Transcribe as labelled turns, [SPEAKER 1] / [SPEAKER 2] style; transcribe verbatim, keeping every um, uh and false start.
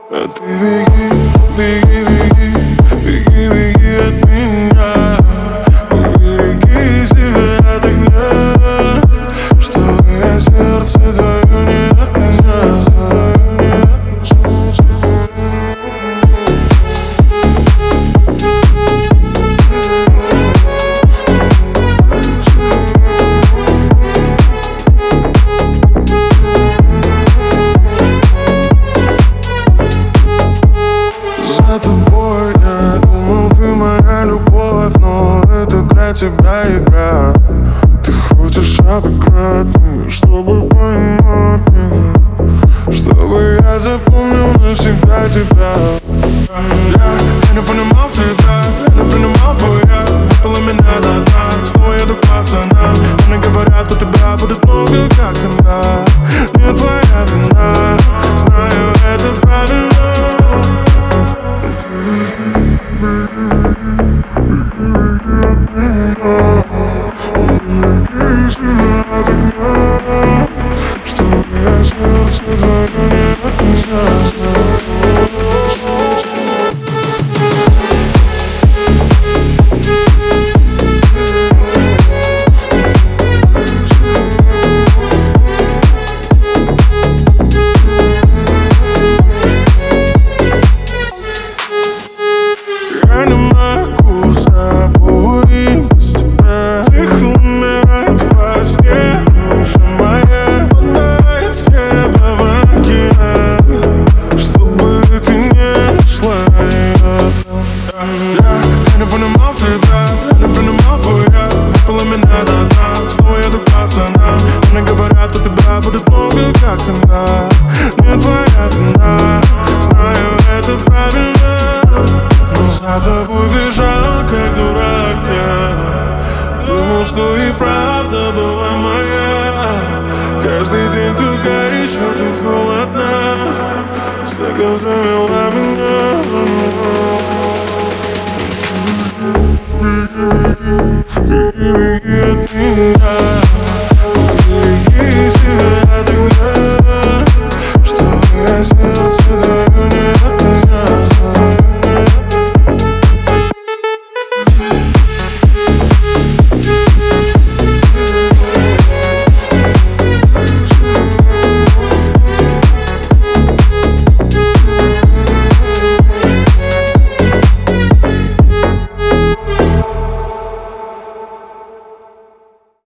[SPEAKER 1] А ты беги, беги, беги, беги, беги от меня. Убереги себя от огня, чтобы я сердце твое не отнял. За тобой я думал, ты моя любовь, но это для тебя игра. Ты хочешь обыграть меня, чтобы поймать меня, чтобы я запомнил навсегда тебя. Я, я не понимал тебя, я не понимал твоя. Выпила меня до дна, снова еду к пацанам. Они говорят, у тебя будет много, как она. Не твоя вина, знаю, это правильно. Чтобы я сердце твое не отнесется. Я не могу с тобой без тебя. Тихо умирает во сне душа моя. Отдает себя в океан, чтобы ты не нашла ее там. Я, я не понимал тебя, я не понимал твоя. Выпила меня до дна, снова еду к пацанам. Они говорят, у тебя будет много, как она. Не твоя вина, знаю, это правильно. За тобой бежал, как дурак я. Думал, что и правда была моя. Каждый день то горячо, то холодно. С каждым